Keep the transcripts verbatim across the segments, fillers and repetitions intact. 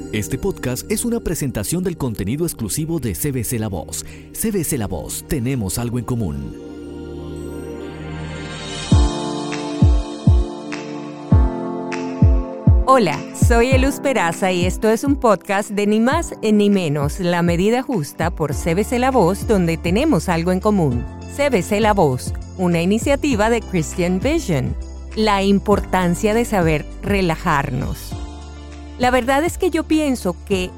Este podcast es una presentación del contenido exclusivo de C B C La Voz. C B C La Voz, tenemos algo en común. Hola, soy Eluz Peraza y esto es un podcast de Ni Más Ni Menos, La Medida Justa por C B C La Voz, donde tenemos algo en común. C B C La Voz, una iniciativa de Christian Vision. La importancia de saber relajarnos. La verdad es que yo pienso que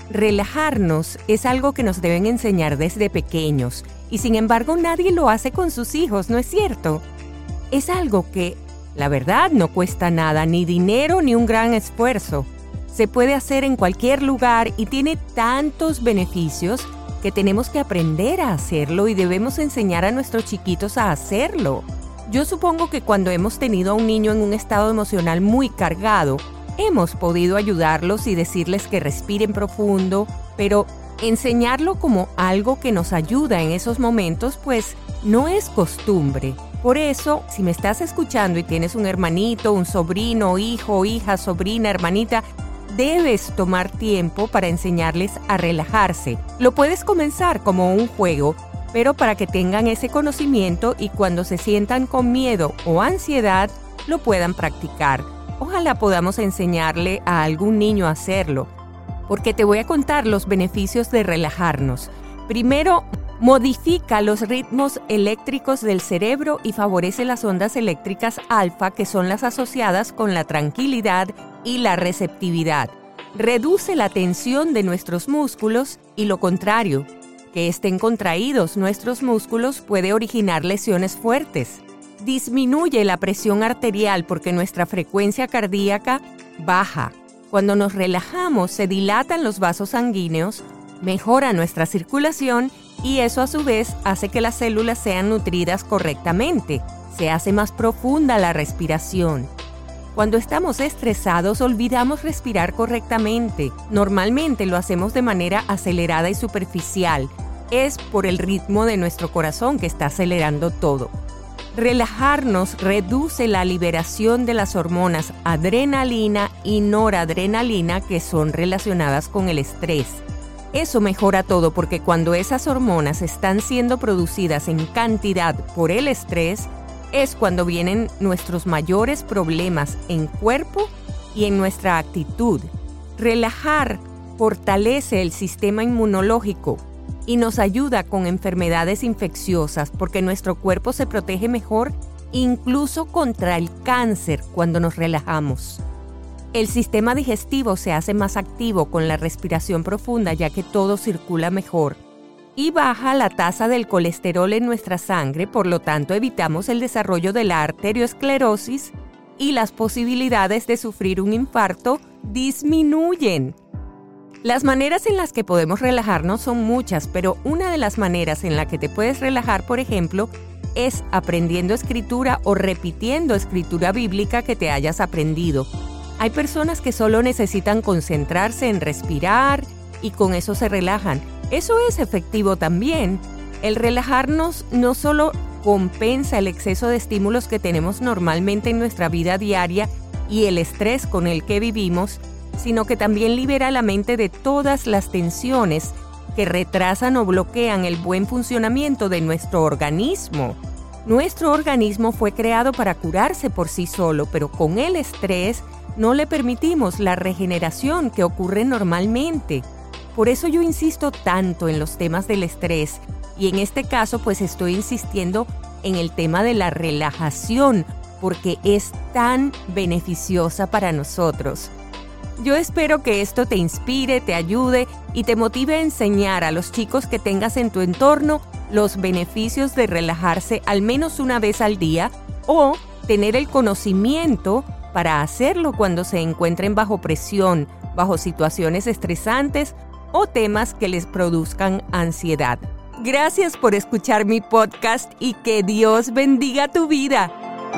relajarnos es algo que nos deben enseñar desde pequeños y sin embargo nadie lo hace con sus hijos, ¿no es cierto? Es algo que, la verdad, no cuesta nada, ni dinero ni un gran esfuerzo. Se puede hacer en cualquier lugar y tiene tantos beneficios que tenemos que aprender a hacerlo y debemos enseñar a nuestros chiquitos a hacerlo. Yo supongo que cuando hemos tenido a un niño en un estado emocional muy cargado, hemos podido ayudarlos y decirles que respiren profundo, pero enseñarlo como algo que nos ayuda en esos momentos, pues no es costumbre. Por eso, si me estás escuchando y tienes un hermanito, un sobrino, hijo, hija, sobrina, hermanita, debes tomar tiempo para enseñarles a relajarse. Lo puedes comenzar como un juego, pero para que tengan ese conocimiento y cuando se sientan con miedo o ansiedad, lo puedan practicar. Ojalá podamos enseñarle a algún niño a hacerlo, porque te voy a contar los beneficios de relajarnos. Primero, modifica los ritmos eléctricos del cerebro y favorece las ondas eléctricas alfa, que son las asociadas con la tranquilidad y la receptividad. Reduce la tensión de nuestros músculos y lo contrario, que estén contraídos nuestros músculos puede originar lesiones fuertes. Disminuye la presión arterial porque nuestra frecuencia cardíaca baja. Cuando nos relajamos se dilatan los vasos sanguíneos, mejora nuestra circulación y eso a su vez hace que las células sean nutridas correctamente. Se hace más profunda la respiración. Cuando estamos estresados olvidamos respirar correctamente. Normalmente lo hacemos de manera acelerada y superficial. Es por el ritmo de nuestro corazón que está acelerando todo. Relajarnos reduce la liberación de las hormonas adrenalina y noradrenalina que son relacionadas con el estrés. Eso mejora todo porque cuando esas hormonas están siendo producidas en cantidad por el estrés, es cuando vienen nuestros mayores problemas en cuerpo y en nuestra actitud. Relajar fortalece el sistema inmunológico y nos ayuda con enfermedades infecciosas porque nuestro cuerpo se protege mejor incluso contra el cáncer cuando nos relajamos. El sistema digestivo se hace más activo con la respiración profunda ya que todo circula mejor y baja la tasa del colesterol en nuestra sangre, por lo tanto evitamos el desarrollo de la arteriosclerosis y las posibilidades de sufrir un infarto disminuyen. Las maneras en las que podemos relajarnos son muchas, pero una de las maneras en la que te puedes relajar, por ejemplo, es aprendiendo escritura o repitiendo escritura bíblica que te hayas aprendido. Hay personas que solo necesitan concentrarse en respirar y con eso se relajan. Eso es efectivo también. El relajarnos no solo compensa el exceso de estímulos que tenemos normalmente en nuestra vida diaria y el estrés con el que vivimos, sino que también libera la mente de todas las tensiones que retrasan o bloquean el buen funcionamiento de nuestro organismo. Nuestro organismo fue creado para curarse por sí solo, pero con el estrés no le permitimos la regeneración que ocurre normalmente. Por eso yo insisto tanto en los temas del estrés y en este caso pues estoy insistiendo en el tema de la relajación porque es tan beneficiosa para nosotros. Yo espero que esto te inspire, te ayude y te motive a enseñar a los chicos que tengas en tu entorno los beneficios de relajarse al menos una vez al día o tener el conocimiento para hacerlo cuando se encuentren bajo presión, bajo situaciones estresantes o temas que les produzcan ansiedad. Gracias por escuchar mi podcast y que Dios bendiga tu vida.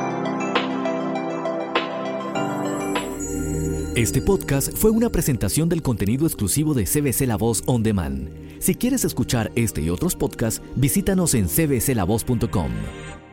Este podcast fue una presentación del contenido exclusivo de C B C La Voz On Demand. Si quieres escuchar este y otros podcasts, visítanos en c b c la voz punto com.